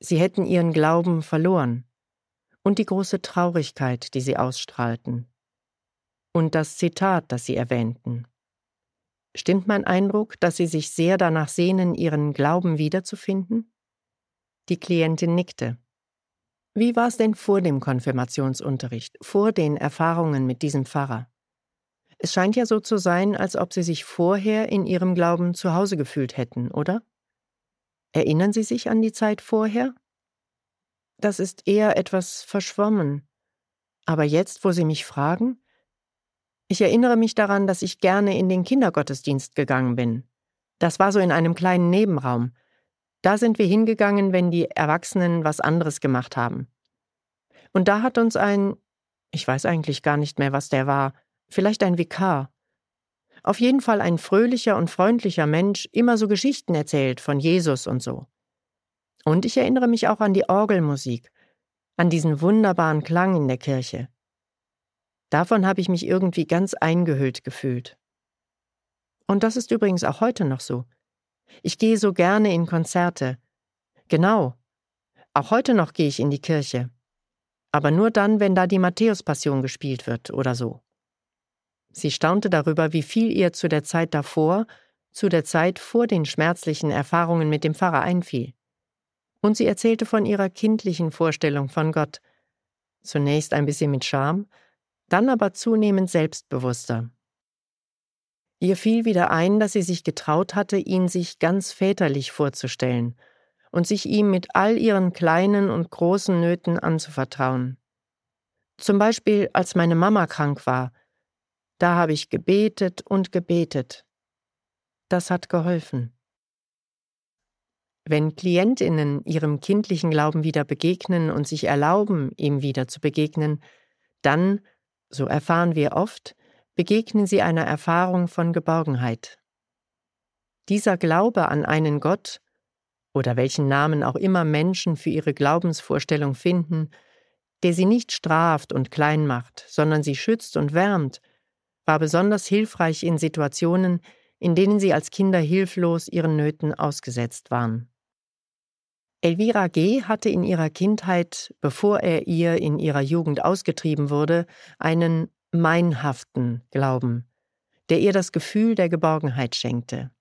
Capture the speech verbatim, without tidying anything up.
sie hätten ihren Glauben verloren und die große Traurigkeit, die sie ausstrahlten. Und das Zitat, das Sie erwähnten. Stimmt mein Eindruck, dass Sie sich sehr danach sehnen, Ihren Glauben wiederzufinden? Die Klientin nickte. Wie war es denn vor dem Konfirmationsunterricht, vor den Erfahrungen mit diesem Pfarrer? Es scheint ja so zu sein, als ob Sie sich vorher in Ihrem Glauben zu Hause gefühlt hätten, oder? Erinnern Sie sich an die Zeit vorher? Das ist eher etwas verschwommen. Aber jetzt, wo Sie mich fragen? Ich erinnere mich daran, dass ich gerne in den Kindergottesdienst gegangen bin. Das war so in einem kleinen Nebenraum. Da sind wir hingegangen, wenn die Erwachsenen was anderes gemacht haben. Und da hat uns ein, ich weiß eigentlich gar nicht mehr, was der war, vielleicht ein Vikar. Auf jeden Fall ein fröhlicher und freundlicher Mensch, immer so Geschichten erzählt von Jesus und so. Und ich erinnere mich auch an die Orgelmusik, an diesen wunderbaren Klang in der Kirche. Davon habe ich mich irgendwie ganz eingehüllt gefühlt. Und das ist übrigens auch heute noch so. Ich gehe so gerne in Konzerte. Genau. Auch heute noch gehe ich in die Kirche. Aber nur dann, wenn da die Matthäus-Passion gespielt wird oder so. Sie staunte darüber, wie viel ihr zu der Zeit davor, zu der Zeit vor den schmerzlichen Erfahrungen mit dem Pfarrer einfiel. Und sie erzählte von ihrer kindlichen Vorstellung von Gott. Zunächst ein bisschen mit Scham, dann aber zunehmend selbstbewusster. Ihr fiel wieder ein, dass sie sich getraut hatte, ihn sich ganz väterlich vorzustellen und sich ihm mit all ihren kleinen und großen Nöten anzuvertrauen. Zum Beispiel, als meine Mama krank war, da habe ich gebetet und gebetet. Das hat geholfen. Wenn KlientInnen ihrem kindlichen Glauben wieder begegnen und sich erlauben, ihm wieder zu begegnen, dann, so erfahren wir oft, begegnen sie einer Erfahrung von Geborgenheit. Dieser Glaube an einen Gott, oder welchen Namen auch immer Menschen für ihre Glaubensvorstellung finden, der sie nicht straft und klein macht, sondern sie schützt und wärmt, war besonders hilfreich in Situationen, in denen sie als Kinder hilflos ihren Nöten ausgesetzt waren. Elvira G. hatte in ihrer Kindheit, bevor er ihr in ihrer Jugend ausgetrieben wurde, einen meinhaften Glauben, der ihr das Gefühl der Geborgenheit schenkte.